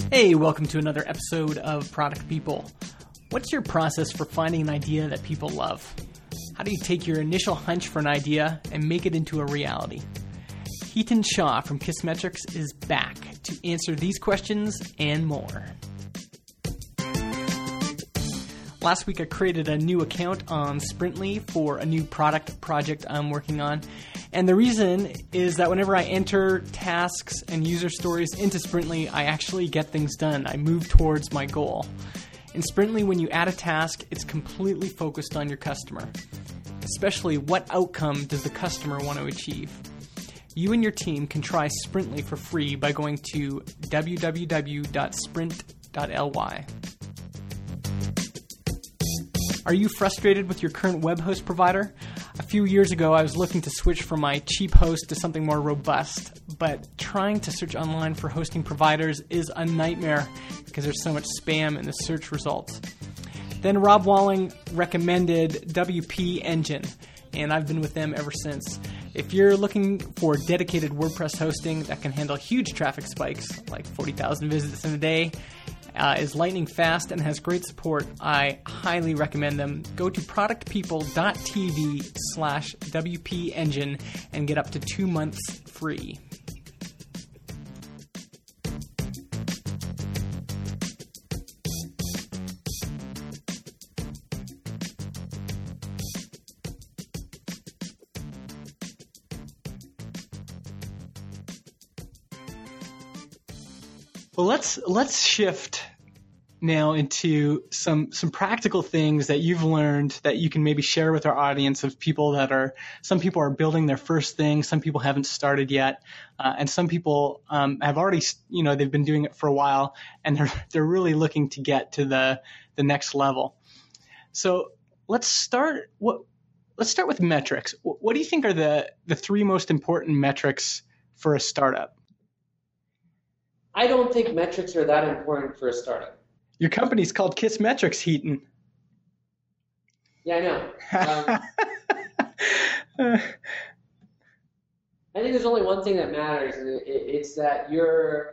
Hey, welcome to another episode of Product People. What's your process for finding an idea that people love? How do you take your initial hunch for an idea and make it into a reality? Hiten Shah from Kissmetrics is back to answer these questions and more. Last week I created a new account on Sprintly for a new product project I'm working on. And the reason is that whenever I enter tasks and user stories into Sprintly, I actually get things done. I move towards my goal. In Sprintly, when you add a task, it's completely focused on your customer. Especially what outcome does the customer want to achieve? You and your team can try Sprintly for free by going to www.sprint.ly. Are you frustrated with your current web host provider? A few years ago, I was looking to switch from my cheap host to something more robust, but trying to search online for hosting providers is a nightmare because there's so much spam in the search results. Then Rob Walling recommended WP Engine, and I've been with them ever since. If you're looking for dedicated WordPress hosting that can handle huge traffic spikes, like 40,000 visits in a day, is lightning fast and has great support, I highly recommend them. Go to productpeople.tv/WP Engine and get up to 2 months free. Well, let's shift now into some practical things that you've learned that you can maybe share with our audience of people some people are building their first thing, some people haven't started yet, and some people have already, they've been doing it for a while, and they're really looking to get to the next level. So let's start with metrics. What do you think are the three most important metrics for a startup? I don't think metrics are that important for a startup. Your company's called Kissmetrics, Hiten. Yeah, I know. I think there's only one thing that matters, and it's that your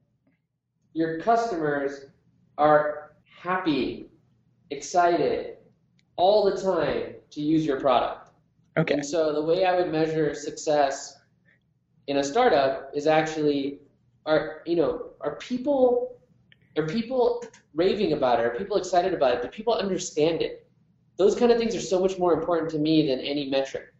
customers are happy, excited, all the time to use your product. Okay. And so the way I would measure success in a startup is actually, are people raving about it? Are people excited about it? Do people understand it? Those kind of things are so much more important to me than any metric.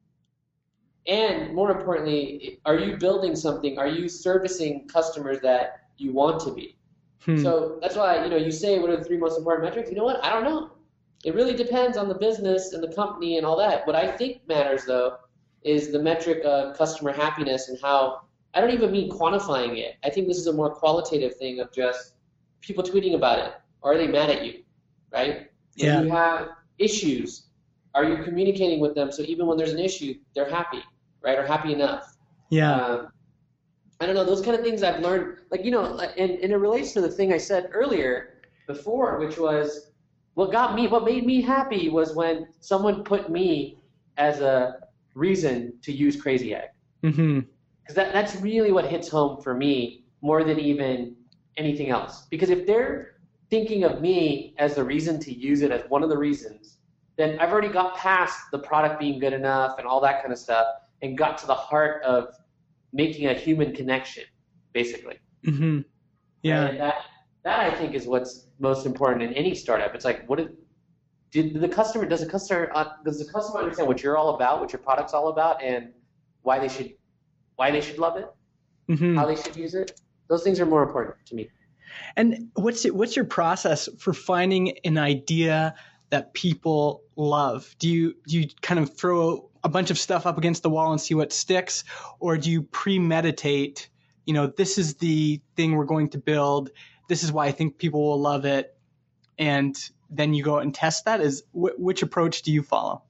And more importantly, are you building something? Are you servicing customers that you want to be? So that's why, you say, what are the three most important metrics? You know what? I don't know. It really depends on the business and the company and all that. What I think matters, though, is the metric of customer happiness and how, I don't even mean quantifying it. I think this is a more qualitative thing of just people tweeting about it. Or are they mad at you, right? Yeah. When you have issues, are you communicating with them so even when there's an issue, they're happy, right? Or happy enough. Yeah. I don't know, those kind of things I've learned. Like, and it relates to the thing I said earlier before, which was what made me happy was when someone put me as a reason to use Crazy Egg. Mm-hmm. Because that's really what hits home for me more than even anything else. Because if they're thinking of me as the reason to use it, as one of the reasons, then I've already got past the product being good enough and all that kind of stuff and got to the heart of making a human connection, basically. Mm-hmm. Yeah. And that I think is what's most important in any startup. It's like, does the customer understand what you're all about, what your product's all about, and why they should love it, mm-hmm. how they should use it? Those things are more important to me. And what's your process for finding an idea that people love? Do you kind of throw a bunch of stuff up against the wall and see what sticks, or do you premeditate, this is the thing we're going to build, this is why I think people will love it, and then you go and test that? Which approach do you follow?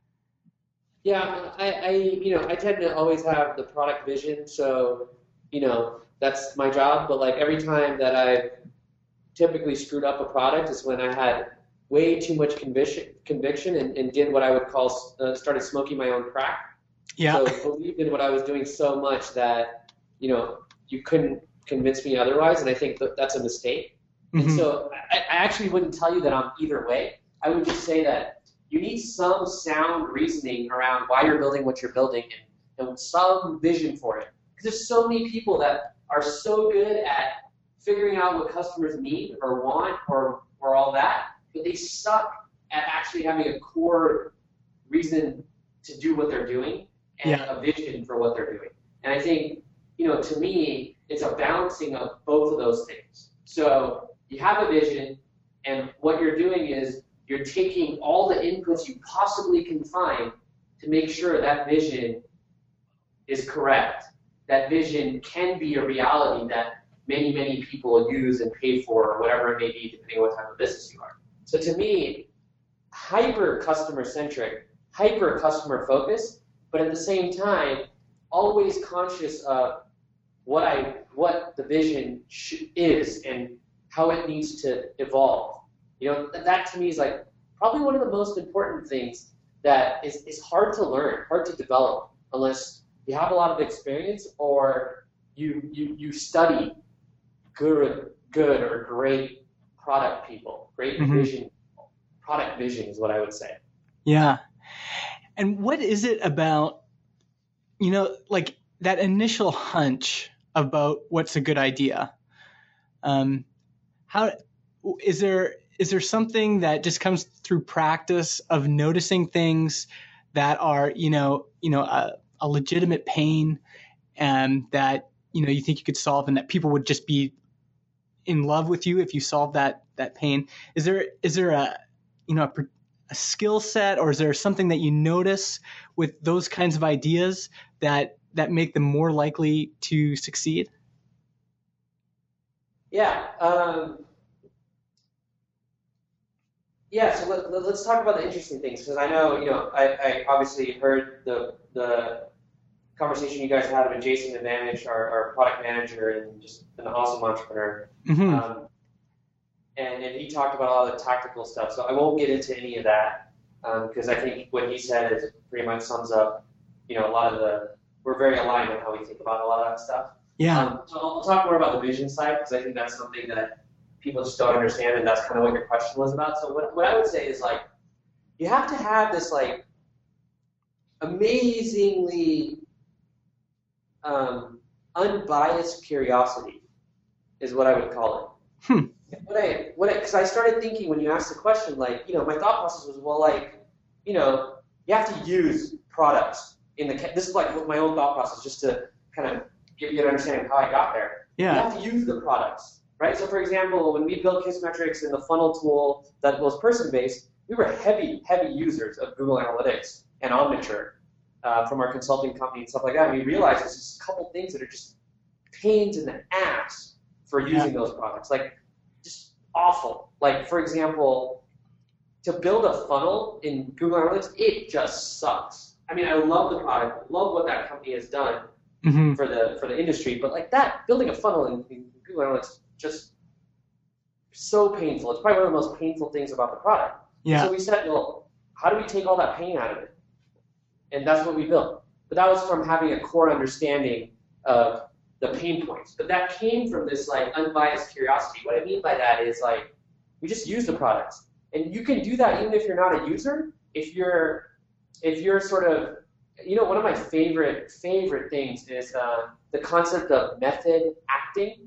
Yeah, I tend to always have the product vision, so, that's my job. But like every time that I've typically screwed up a product is when I had way too much conviction and did what I would call, started smoking my own crack. Yeah. So believed in what I was doing so much that, you couldn't convince me otherwise, and I think that's a mistake. Mm-hmm. And so I actually wouldn't tell you that I'm either way. I would just say that you need some sound reasoning around why you're building what you're building and some vision for it. Because there's so many people that are so good at figuring out what customers need or want or all that, but they suck at actually having a core reason to do what they're doing and a vision for what they're doing. And I think, to me, it's a balancing of both of those things. So you have a vision, and what you're doing is you're taking all the inputs you possibly can find to make sure that vision is correct. That vision can be a reality that many, many people use and pay for, or whatever it may be, depending on what type of business you are. So to me, hyper customer centric, hyper customer focused, but at the same time, always conscious of what the vision is and how it needs to evolve. That to me is like probably one of the most important things that is hard to learn, hard to develop, unless you have a lot of experience or you study good or great product people, great vision, product vision is what I would say. Yeah. And what is it about, like that initial hunch about what's a good idea? How is there something that just comes through practice of noticing things that are, a legitimate pain and that, you think you could solve and that people would just be in love with you if you solve that pain? Is there a skill set, or is there something that you notice with those kinds of ideas that make them more likely to succeed? Yeah. So let's talk about the interesting things, because I know, I obviously heard the conversation you guys had with Jason Advantage, our product manager and just an awesome entrepreneur. Mm-hmm. And he talked about all the tactical stuff, so I won't get into any of that, because I think what he said is pretty much sums up, a lot of we're very aligned on how we think about a lot of that stuff. Yeah. So I'll talk more about the vision side, because I think that's something that people just don't understand, and that's kind of what your question was about. So what I would say is, like, you have to have this, like, amazingly unbiased curiosity is what I would call it. Because I started thinking when you asked the question, like, my thought process was, well, like, you have to use products this is like my own thought process, just to kind of give you an understanding of how I got there. Yeah. You have to use the products, right? So, for example, when we built Kissmetrics and the funnel tool that was person-based, we were heavy users of Google Analytics and Omniture from our consulting company and stuff like that. And we realized there's just a couple things that are just pains in the ass for using those products, like just awful. Like, for example, to build a funnel in Google Analytics, it just sucks. I mean, I love the product, love what that company has done for the industry, but like that, building a funnel in Google Analytics, just so painful. It's probably one of the most painful things about the product. Yeah. So we said, well, how do we take all that pain out of it? And that's what we built. But that was from having a core understanding of the pain points. But that came from this, like, unbiased curiosity. What I mean by that is, like, we just use the products. And you can do that even if you're not a user. If you're sort of, one of my favorite things is the concept of method acting,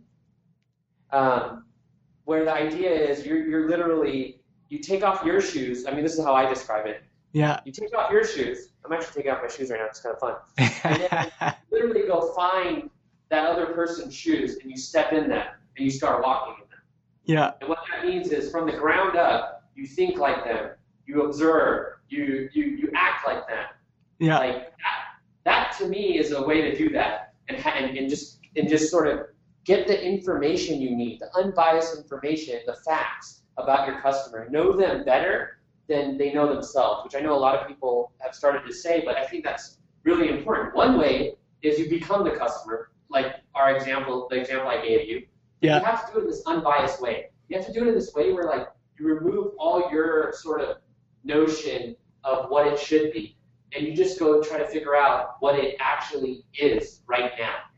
where the idea is you're literally, you take off your shoes. I mean, this is how I describe it. Yeah. You take off your shoes. I'm actually taking off my shoes right now. It's kind of fun. And then you literally go find that other person's shoes, and you step in them, and you start walking in them. Yeah. And what that means is, from the ground up, you think like them, you observe, you act like them. Yeah. Like that to me is a way to do that, and just sort of get the information you need, the unbiased information, the facts about your customer. Know them better than they know themselves, which I know a lot of people have started to say, but I think that's really important. One way is you become the customer, like the example I gave you. Yeah. You have to do it in this unbiased way. You have to do it in this way where, like, you remove all your sort of notion of what it should be, and you just go try to figure out what it actually is right now.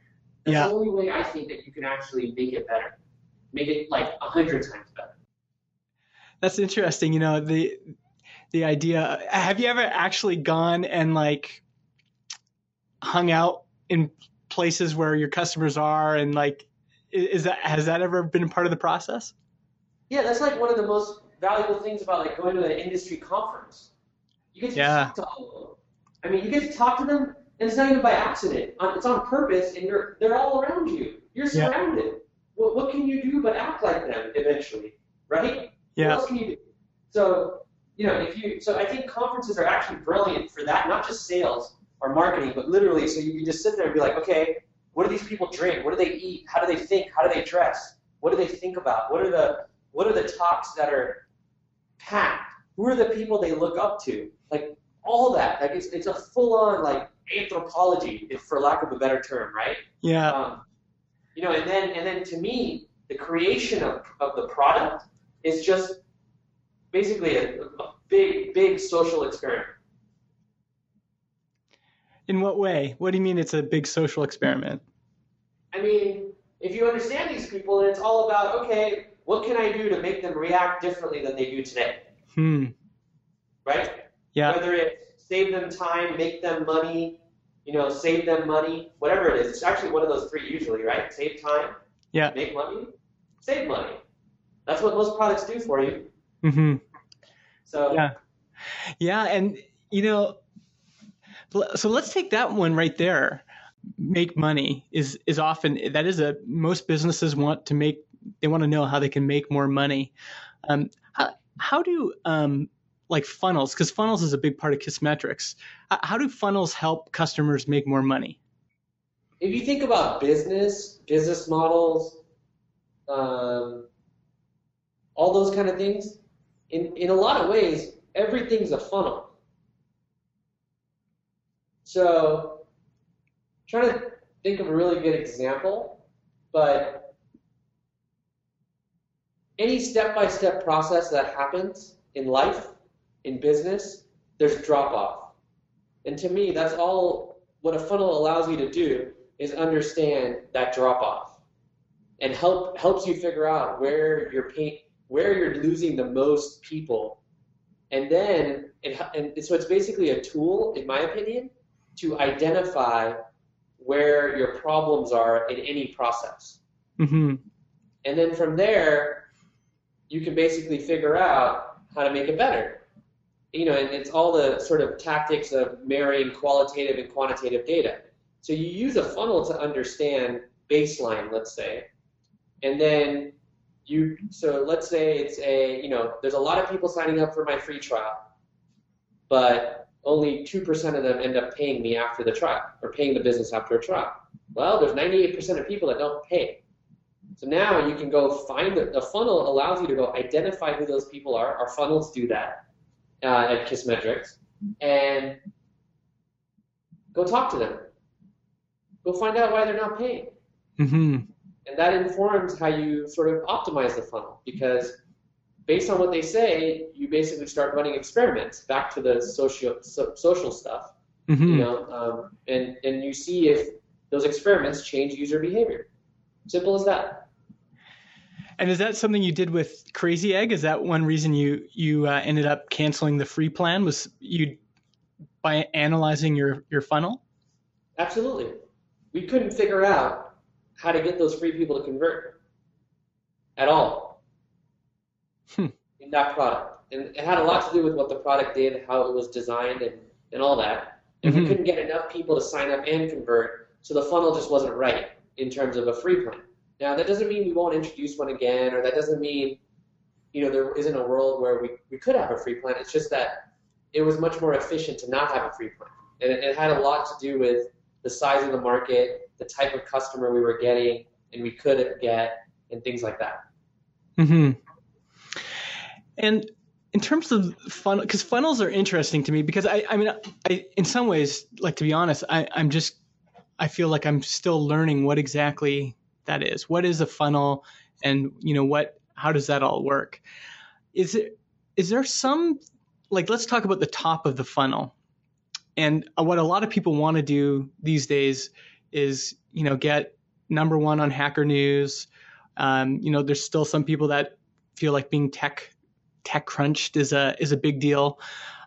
That's Yeah. the only way I think that you can actually make it better. Make it like 100 times better. That's interesting. The idea. Have you ever actually gone and like hung out in places where your customers are, and like, has that ever been part of the process? Yeah, that's like one of the most valuable things about like going to an industry conference. You get to Yeah. talk to all of them. I mean, you get to talk to them, and it's not even by accident. It's on purpose, and they're all around you. You're Yeah. surrounded. What can you do but act like them eventually, right? Yeah. What else can you do? So, so I think conferences are actually brilliant for that, not just sales or marketing, but literally, so you can just sit there and be like, okay, what do these people drink? What do they eat? How do they think? How do they dress? What do they think about? What are the talks that are packed? Who are the people they look up to? Like all that. Like it's a full-on like anthropology, if for lack of a better term, right? Yeah. And then to me, the creation of the product is just basically a big social experiment. In what way? What do you mean it's a big social experiment? I mean, if you understand these people, then it's all about, okay, what can I do to make them react differently than they do today? Right? Yeah. Whether it's save them time, make them money, save them money, whatever it is. It's actually one of those three usually, right? Save time, Yeah. make money, save money. That's what most products do for you. Mm-hmm. So yeah, and so let's take that one right there. Make money is often most businesses want to know how they can make more money. How do like funnels, because funnels is a big part of Kissmetrics. How do funnels help customers make more money? if you think about business models, all those kind of things, in a lot of ways, everything's a funnel. So, trying to think of a really good example, but any step-by-step process that happens in life, in business, there's drop-off. And to me, that's all what a funnel allows you to do is understand that drop-off and helps you figure out where you're losing the most people. And then, so it's basically a tool, in my opinion, to identify where your problems are in any process. Mm-hmm. And then from there, you can basically figure out how to make it better. And it's all the sort of tactics of marrying qualitative and quantitative data. So you use a funnel to understand baseline, let's say, and then so let's say it's there's a lot of people signing up for my free trial, but only 2% of them end up paying me after the trial, or paying the business after a trial. Well, there's 98% of people that don't pay. So now you can go find the funnel allows you to go identify who those people are. Our funnels do that at Kissmetrics, and go talk to them. Go find out why they're not paying. Mm-hmm. And that informs how you sort of optimize the funnel, because based on what they say, you basically start running experiments back to the social stuff, Mm-hmm. And you see if those experiments change user behavior. Simple as that. And is that something you did with Crazy Egg? Is that one reason you ended up canceling the free plan? Was you by analyzing your funnel? Absolutely. We couldn't figure out how to get those free people to convert at all in that product. And it had a lot to do with what the product did, how it was designed, and all that. And we couldn't get enough people to sign up and convert, so the funnel just wasn't right in terms of a free plan. Now, that doesn't mean we won't introduce one again, or that doesn't mean there isn't a world where we could have a free plan. It's just that it was much more efficient to not have a free plan. And it had a lot to do with the size of the market, the type of customer we were getting, and we could get, and things like that. Mm-hmm. And in terms of funnel, because funnels are interesting to me, because I mean, in some ways, like, to be honest, I feel like I'm still learning what exactly that is. What is a funnel, and how does that all work? Is there some, like, let's talk about the top of the funnel. And what a lot of people want to do these days is, get number one on Hacker News. There's still some people that feel like being tech crunched is a big deal.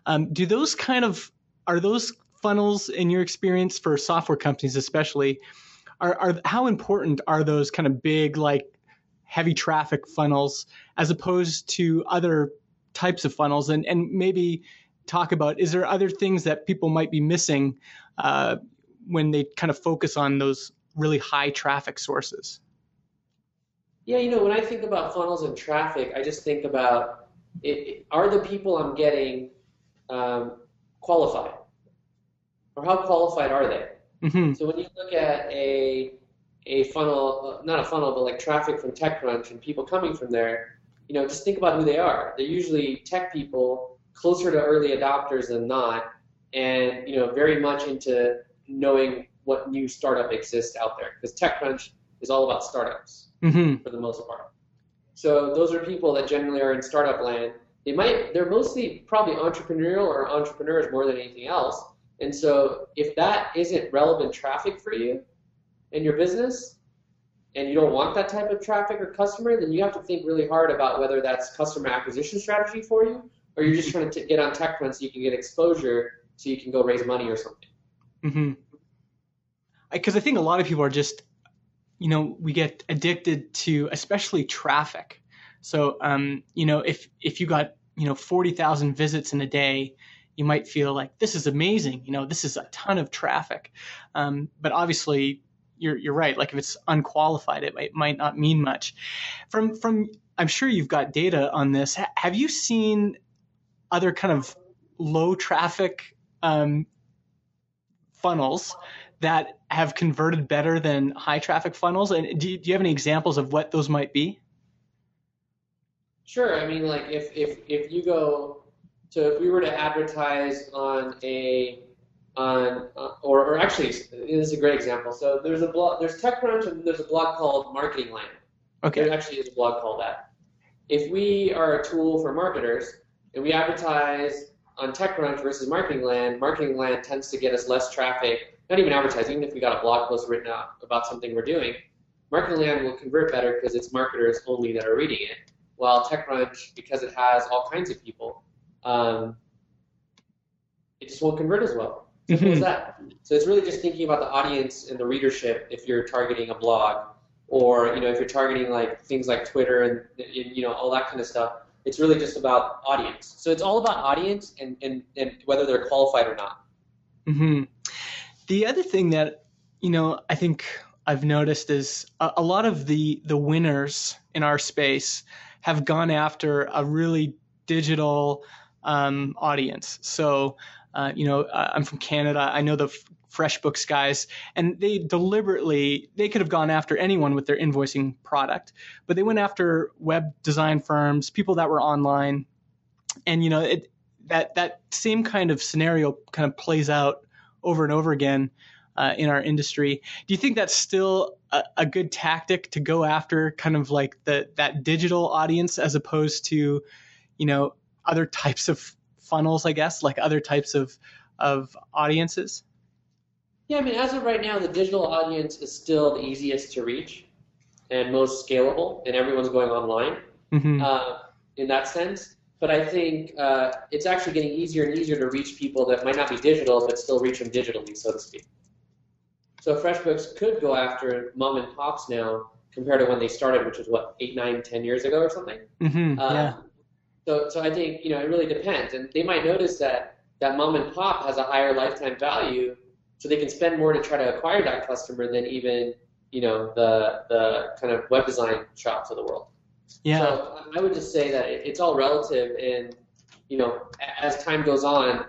Are those funnels, in your experience, for software companies especially, are how important are those kind of big, like, heavy traffic funnels as opposed to other types of funnels? And maybe talk about, is there other things that people might be missing when they kind of focus on those really high traffic sources? Yeah, when I think about funnels and traffic, I just think about, are the people I'm getting qualified? Or how qualified are they? Mm-hmm. So when you look at a funnel, not a funnel, but like traffic from TechCrunch and people coming from there, just think about who they are. They're usually tech people, closer to early adopters than not, and very much into knowing what new startup exists out there, because TechCrunch is all about startups for the most part. So those are people that generally are in startup land. They're mostly probably entrepreneurial or entrepreneurs more than anything else. And so if that isn't relevant traffic for you and your business, and you don't want that type of traffic or customer, then you have to think really hard about whether that's customer acquisition strategy for you, or you're just trying to get on TechCrunch so you can get exposure so you can go raise money or something. Mm-hmm. Because I think a lot of people are just, we get addicted to especially traffic. So, if you got, 40,000 visits in a day, you might feel like this is amazing. This is a ton of traffic. But obviously, you're right. Like, if it's unqualified, it might not mean much. From I'm sure you've got data on this. Have you seen other kind of low traffic funnels that have converted better than high traffic funnels? And do you have any examples of what those might be? Sure. I mean, like if you go to, if we were to advertise or actually, this is a great example. So there's TechCrunch, and there's a blog called Marketing Land. Okay. There actually is a blog called that. If we are a tool for marketers and we advertise on TechCrunch versus Marketing Land tends to get us less traffic. Not even advertising. If we got a blog post written out about something we're doing, Marketing Land will convert better because it's marketers only that are reading it. While TechCrunch, because it has all kinds of people, it just won't convert as well. Simple as that. So it's really just thinking about the audience and the readership if you're targeting a blog, or if you're targeting like things like Twitter and all that kind of stuff. It's really just about audience. So it's all about audience and whether they're qualified or not. Mm-hmm. The other thing that I think I've noticed is a lot of the winners in our space have gone after a really digital audience. So, I'm from Canada. I know the FreshBooks guys, and they could have gone after anyone with their invoicing product, but they went after web design firms, people that were online. And, that same kind of scenario kind of plays out over and over again in our industry. Do you think that's still a good tactic to go after kind of like that digital audience as opposed to, other types of funnels, I guess, like other types of audiences? Yeah, I mean, as of right now, the digital audience is still the easiest to reach and most scalable, and everyone's going online in that sense. But I think it's actually getting easier and easier to reach people that might not be digital, but still reach them digitally, so to speak. So FreshBooks could go after mom and pops now compared to when they started, which was 8, 9, 10 years ago or something. Yeah. So I think it really depends, and they might notice that mom and pop has a higher lifetime value, so they can spend more to try to acquire that customer than even the kind of web design shops of the world. Yeah. So I would just say that it's all relative, and as time goes on,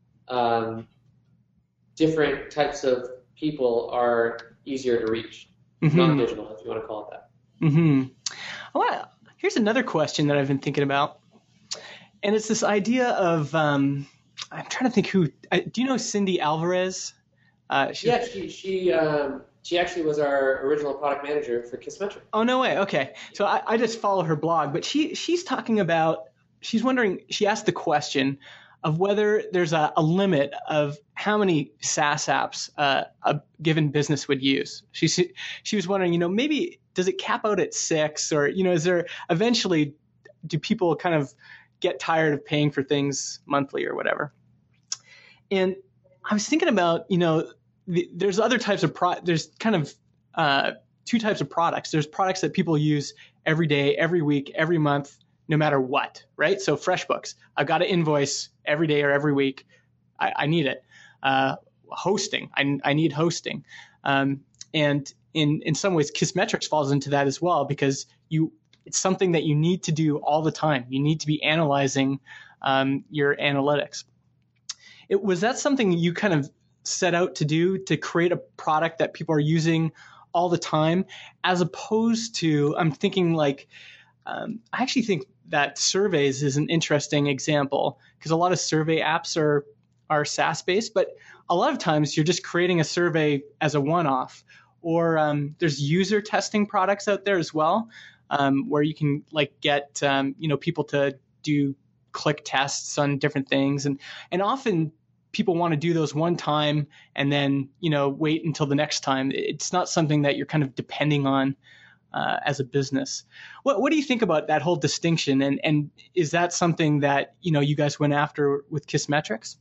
different types of people are easier to reach, non-digital, if you want to call it that. Mm-hmm. Well, here's another question that I've been thinking about, and it's this idea of I'm trying to think who. Do you know Cindy Alvarez? Yeah, she actually was our original product manager for Kissmetric. Oh, no way. Okay. So I just follow her blog, but she's talking about, she's wondering, she asked the question of whether there's a limit of how many SaaS apps a given business would use. She was wondering, maybe does it cap out at 6, or is there eventually, do people kind of get tired of paying for things monthly or whatever? And I was thinking about, there's other types of there's kind of two types of products. There's products that people use every day, every week, every month, no matter what, right? So FreshBooks, I've got to invoice every day or every week. I need it. Hosting, I need hosting. And in some ways, Kissmetrics falls into that as well, because it's something that you need to do all the time. You need to be analyzing your analytics. Was that something you kind of set out to do, to create a product that people are using all the time, as opposed to, I'm thinking like, I actually think that surveys is an interesting example, because a lot of survey apps are SaaS based, but a lot of times you're just creating a survey as a one-off. Or there's user testing products out there as well, where you can get people to do click tests on different things, and often people want to do those one time and then wait until the next time. It's not something that you're kind of depending on as a business. What do you think about that whole distinction? And is that something that you guys went after with Kissmetrics?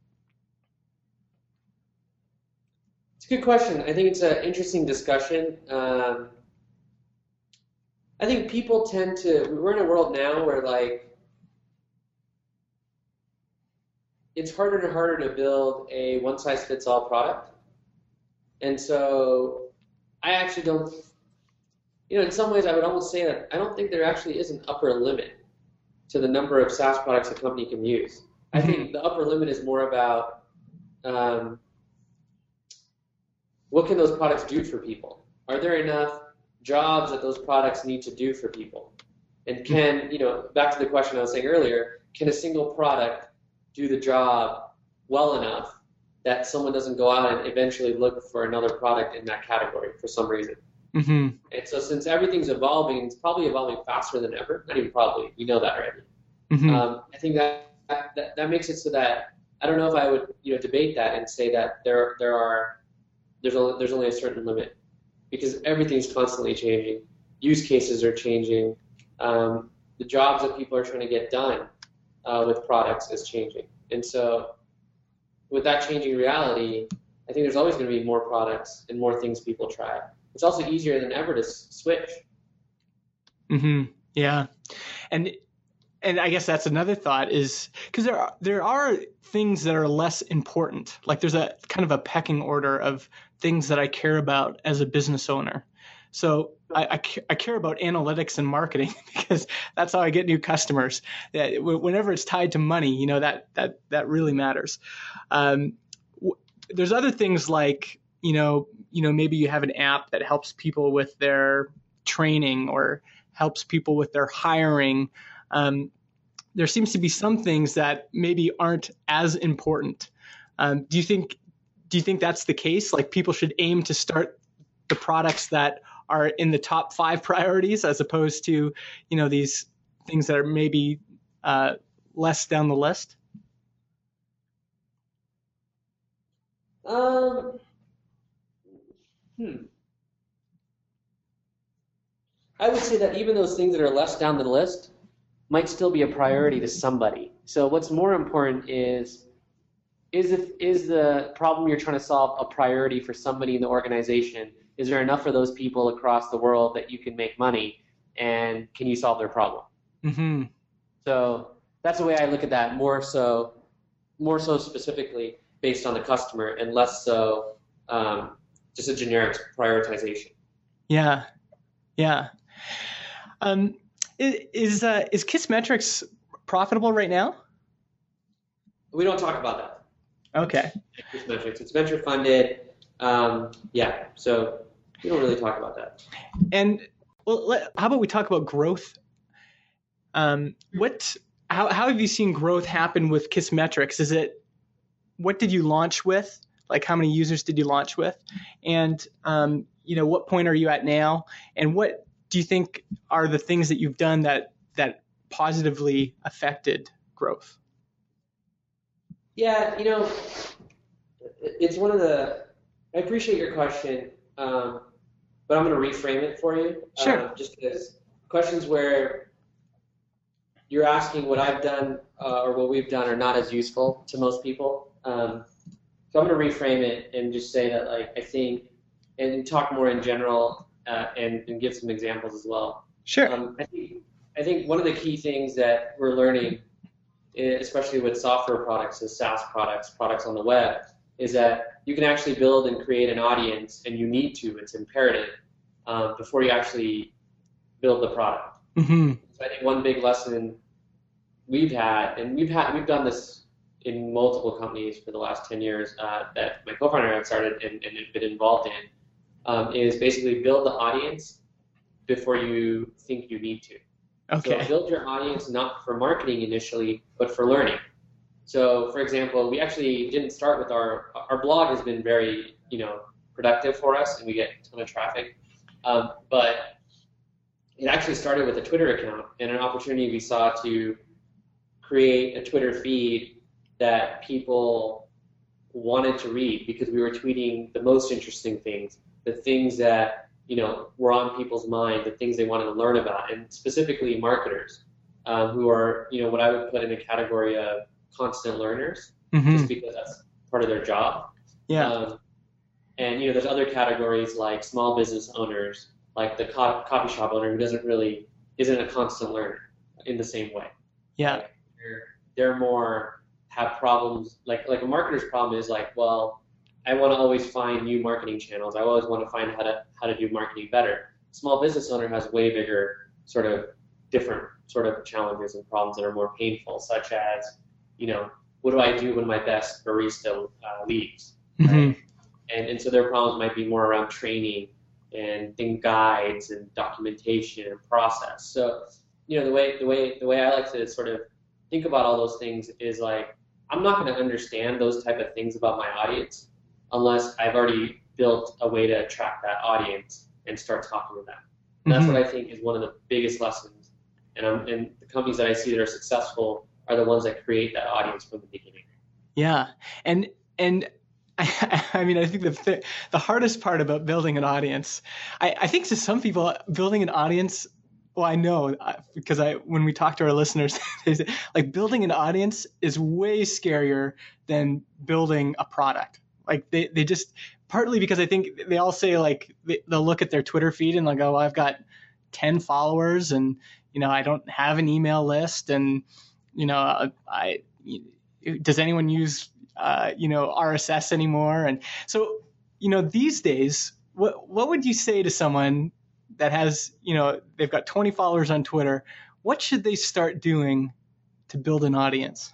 It's a good question. I think it's an interesting discussion. I think people we're in a world now where it's harder and harder to build a one-size-fits-all product. And so I actually don't, in some ways I would almost say that I don't think there actually is an upper limit to the number of SaaS products a company can use. I think the upper limit is more about what can those products do for people? Are there enough jobs that those products need to do for people? And can, back to the question I was saying earlier, can a single product do the job well enough that someone doesn't go out and eventually look for another product in that category for some reason? Mm-hmm. And so since everything's evolving, it's probably evolving faster than ever. Not even probably, you know that already. Mm-hmm. I think that makes it so that I don't know if I would debate that and say that there's only a certain limit, because everything's constantly changing. Use cases are changing. The jobs that people are trying to get done with products is changing. And so with that changing reality, I think there's always going to be more products and more things people try. It's also easier than ever to switch. Mm-hmm. Yeah. And I guess that's another thought, is because there are things that are less important. Like there's a kind of a pecking order of things that I care about as a business owner. So I care about analytics and marketing, because that's how I get new customers. Whenever it's tied to money, that really matters. There's other things like, maybe you have an app that helps people with their training or helps people with their hiring. There seems to be some things that maybe aren't as important. Do you think that's the case? Like people should aim to start the products that are in the top 5 priorities, as opposed to, these things that are maybe less down the list? I would say that even those things that are less down the list might still be a priority to somebody. So what's more important is the problem you're trying to solve a priority for somebody in the organization? Is there enough for those people across the world that you can make money, and can you solve their problem? Mm-hmm. So that's the way I look at that, more so specifically based on the customer, and less so just a generic prioritization. Yeah. Is Kissmetrics profitable right now? We don't talk about that. Okay. Kissmetrics, it's venture funded. So we don't really talk about that. And how about we talk about growth? How have you seen growth happen with Kissmetrics? What did you launch with? Like how many users did you launch with? And what point are you at now? And what do you think are the things that you've done that positively affected growth? Yeah, it's one of the. I appreciate your question, but I'm going to reframe it for you. Sure. Just because questions where you're asking what I've done or what we've done are not as useful to most people. So I'm going to reframe it and just say that, like, I think, and talk more in general and give some examples as well. Sure. I think one of the key things that we're learning, especially with software products, as SaaS products on the web, is that you can actually build and create an audience, and you need to. It's imperative before you actually build the product. Mm-hmm. So I think one big lesson we've had, and we've done this in multiple companies for the last 10 years that my co-founder and I started and been involved in, is basically build the audience before you think you need to. Okay. So build your audience not for marketing initially, but for learning. So, for example, we actually didn't start with our blog has been very, productive for us, and we get a ton of traffic. But it actually started with a Twitter account and an opportunity we saw to create a Twitter feed that people wanted to read because we were tweeting the most interesting things, the things that were on people's mind, the things they wanted to learn about, and specifically marketers who are what I would put in a category of constant learners, just because that's part of their job. Yeah. And there's other categories like small business owners, like the coffee shop owner who isn't a constant learner in the same way. Yeah. Like they're more have problems like a marketer's problem is like, well, I want to always find new marketing channels. I always want to find how to do marketing better. Small business owner has way bigger different challenges and problems that are more painful, such as what do I do when my best barista leaves? Right? Mm-hmm. And so their problems might be more around training and guides and documentation and process. So the way I like to sort of think about all those things is like, I'm not going to understand those type of things about my audience unless I've already built a way to attract that audience and start talking to them. And that's what I think is one of the biggest lessons. And the companies that I see that are successful are the ones that create that audience from the beginning. Yeah, and I mean, I think the hardest part about building an audience, I think to some people, building an audience. Well, I know because when we talk to our listeners, they say, like, building an audience is way scarier than building a product. Like they just, partly because I think they all say, like, they'll look at their Twitter feed and they'll go, I've got 10 followers and I don't have an email list, and does anyone use RSS anymore? And so these days, what would you say to someone that has, they've got 20 followers on Twitter? What should they start doing to build an audience?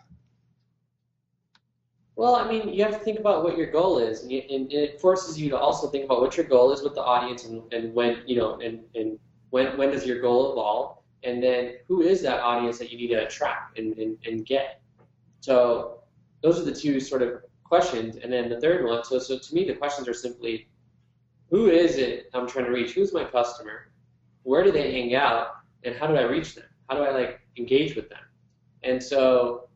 Well, I mean, you have to think about what your goal is, and it forces you to also think about what your goal is with the audience, and when, and when does your goal evolve, and then who is that audience that you need to attract and get. So those are the two sort of questions, and then the third one. So to me, the questions are simply, who is it I'm trying to reach? Who's my customer? Where do they hang out? And how do I reach them? How do I engage with them? And so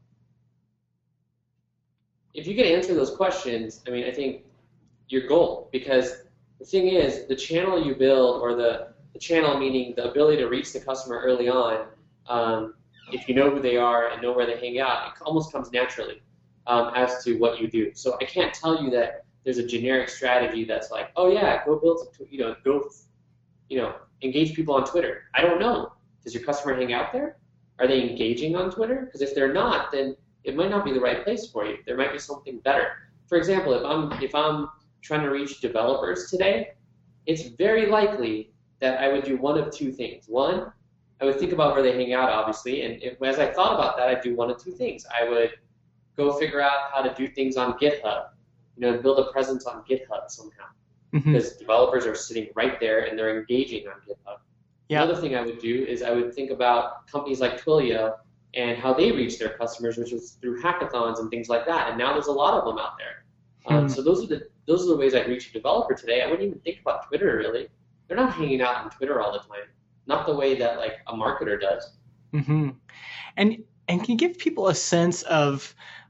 if you can answer those questions, I mean, I think your goal, because the thing is, the channel you build, or the channel meaning the ability to reach the customer early on, if you know who they are and know where they hang out, it almost comes naturally as to what you do. So I can't tell you that there's a generic strategy that's like, oh yeah, go build some, engage people on Twitter. I don't know. Does your customer hang out there? Are they engaging on Twitter? Because if they're not, then it might not be the right place for you. There might be something better. For example, if I'm trying to reach developers today, it's very likely that I would do one of two things. One, I would think about where they hang out, obviously, and as I thought about that, I'd do one of two things. I would go figure out how to do things on GitHub, build a presence on GitHub somehow, because developers are sitting right there and they're engaging on GitHub. Yeah. Another thing I would do is I would think about companies like Twilio and how they reach their customers, which is through hackathons and things like that. And now there's a lot of them out there. So those are the ways I'd reach a developer today. I wouldn't even think about Twitter really. They're not hanging out on Twitter all the time. Not the way that a marketer does. And can you give people a sense of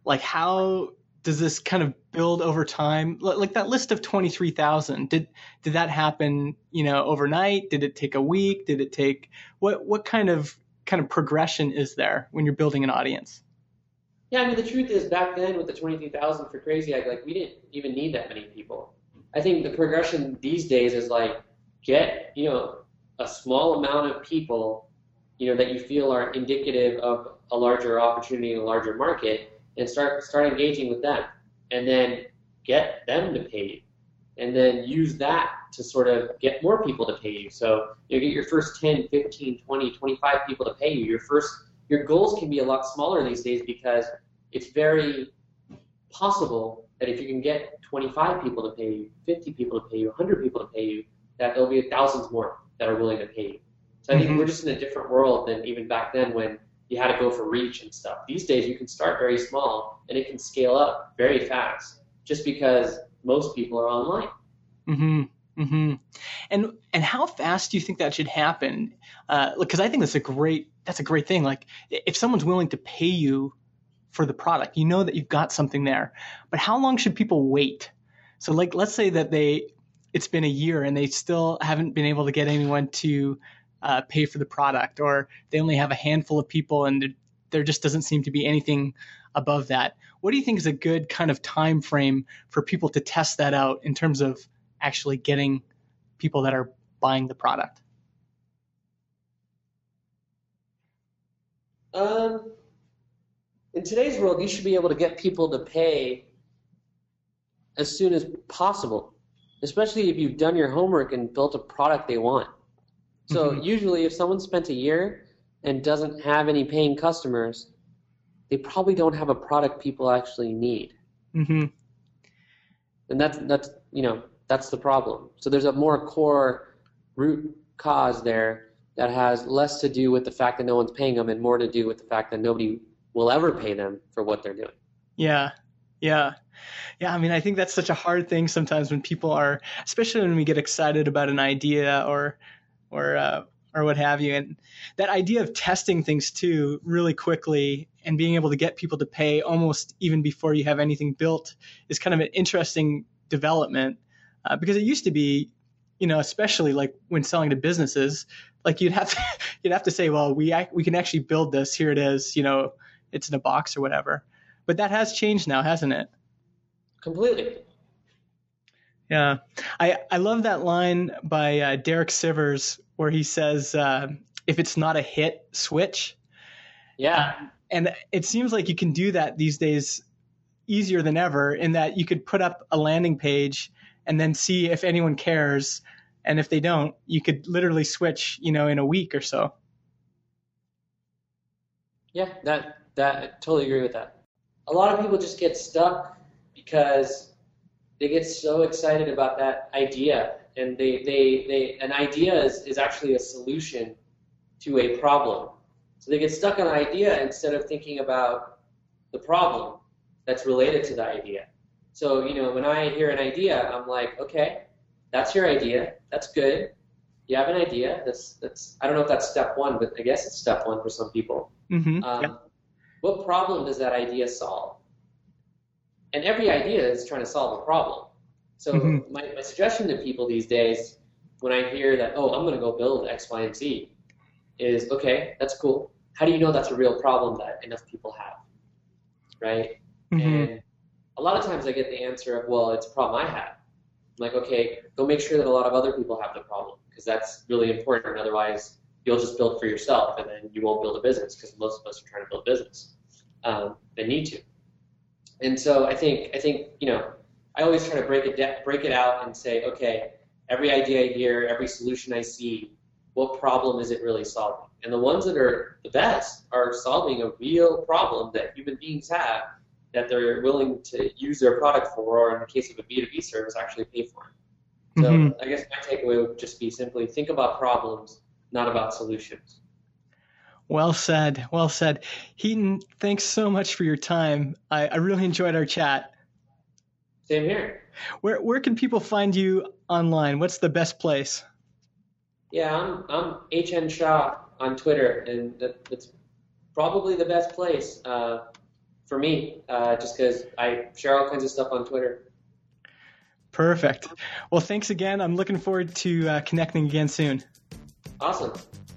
Like, how does this kind of build over time? Like that list of 23,000, did that happen, overnight? Did it take a week? Did it take, what kind of progression is there when you're building an audience? Yeah, I mean, the truth is back then with the 23,000 for Crazy Egg, like we didn't even need that many people. I think the progression these days is like get, a small amount of people, that you feel are indicative of a larger opportunity in a larger market, and start engaging with them, and then get them to pay you, and then use that to sort of get more people to pay you. So you get your first 10, 15, 20, 25 people to pay you. Your goals can be a lot smaller these days because it's very possible that if you can get 25 people to pay you, 50 people to pay you, 100 people to pay you, that there'll be thousands more that are willing to pay you. So I think we're just in a different world than even back then when you had to go for reach and stuff. These days you can start very small and it can scale up very fast just because most people are online. Mm-hmm. Mm-hmm. And how fast do you think that should happen? Because I think that's a great thing. Like if someone's willing to pay you for the product, that you've got something there. But how long should people wait? So like, let's say that it's been a year and they still haven't been able to get anyone to pay for the product, or they only have a handful of people and there just doesn't seem to be anything above that. What do you think is a good kind of time frame for people to test that out in terms of actually getting people that are buying the product? In today's world, you should be able to get people to pay as soon as possible, especially if you've done your homework and built a product they want. So usually if someone spent a year and doesn't have any paying customers, they probably don't have a product people actually need. Mm-hmm. And that's the problem. So there's a more core root cause there that has less to do with the fact that no one's paying them and more to do with the fact that nobody will ever pay them for what they're doing. Yeah. I mean, I think that's such a hard thing sometimes when people are, especially when we get excited about an idea or what have you. And that idea of testing things too really quickly and being able to get people to pay almost even before you have anything built is kind of an interesting development because it used to be, especially like when selling to businesses, like you'd have to say, well, we can actually build this. Here it is. It's in a box or whatever. But that has changed now, hasn't it? Completely. Yeah. I love that line by Derek Sivers where he says, if it's not a hit, switch. Yeah. And it seems like you can do that these days easier than ever in that you could put up a landing page and then see if anyone cares. And if they don't, you could literally switch, in a week or so. Yeah, that I totally agree with that. A lot of people just get stuck because they get so excited about that idea, and an idea is actually a solution to a problem. So they get stuck on an idea instead of thinking about the problem that's related to the idea. So, when I hear an idea, I'm like, okay, that's your idea. That's good. You have an idea. That's I don't know if that's step one, but I guess it's step one for some people. Mm-hmm. Yeah. What problem does that idea solve? And every idea is trying to solve a problem. So my suggestion to people these days, when I hear that, oh, I'm going to go build X, Y, and Z, is, okay, that's cool. How do you know that's a real problem that enough people have, right? Mm-hmm. And a lot of times I get the answer of, well, it's a problem I have. I'm like, okay, go make sure that a lot of other people have the problem, because that's really important. Otherwise, you'll just build for yourself, and then you won't build a business, because most of us are trying to build business. They need to. And so I think I always try to break it out and say, okay, every idea I hear, every solution I see, what problem is it really solving? And the ones that are the best are solving a real problem that human beings have that they're willing to use their product for, or in the case of a B2B service, actually pay for it. So I guess my takeaway would just be simply think about problems, not about solutions. Well said. Well said. Heaton, thanks so much for your time. I really enjoyed our chat. Same here. Where can people find you online? What's the best place? Yeah, I'm HN Shah on Twitter, and that's probably the best place. for me, just because I share all kinds of stuff on Twitter. Perfect. Well, thanks again. I'm looking forward to connecting again soon. Awesome.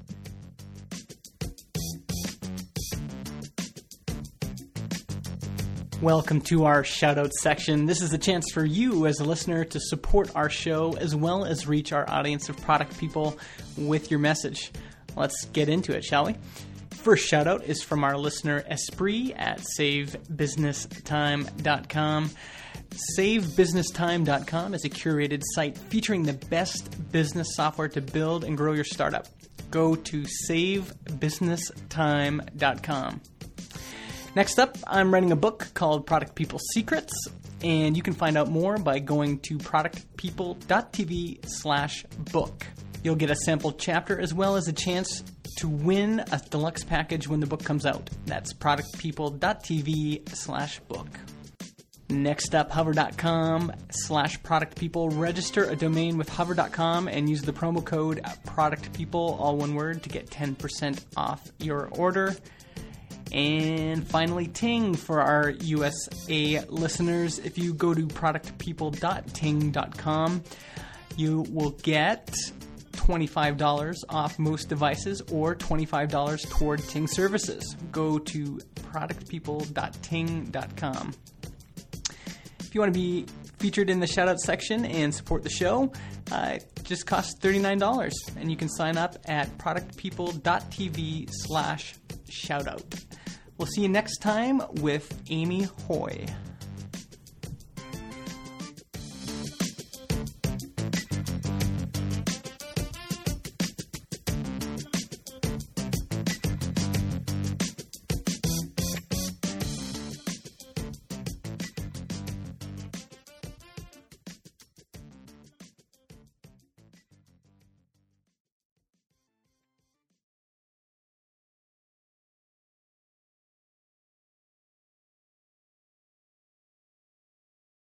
Welcome to our shoutout section. This is a chance for you as a listener to support our show as well as reach our audience of product people with your message. Let's get into it, shall we? First shoutout is from our listener Esprit at SaveBusinessTime.com. SaveBusinessTime.com is a curated site featuring the best business software to build and grow your startup. Go to SaveBusinessTime.com. Next up, I'm writing a book called Product People Secrets, and you can find out more by going to productpeople.tv/book. You'll get a sample chapter as well as a chance to win a deluxe package when the book comes out. That's productpeople.tv/book. Next up, hover.com/productpeople. Register a domain with hover.com and use the promo code productpeople, all one word, to get 10% off your order. And finally, Ting for our USA listeners. If you go to productpeople.ting.com, you will get $25 off most devices or $25 toward Ting services. Go to productpeople.ting.com. If you want to be featured in the shoutout section and support the show, it just costs $39, and you can sign up at productpeople.tv/shoutout. We'll see you next time with Amy Hoy.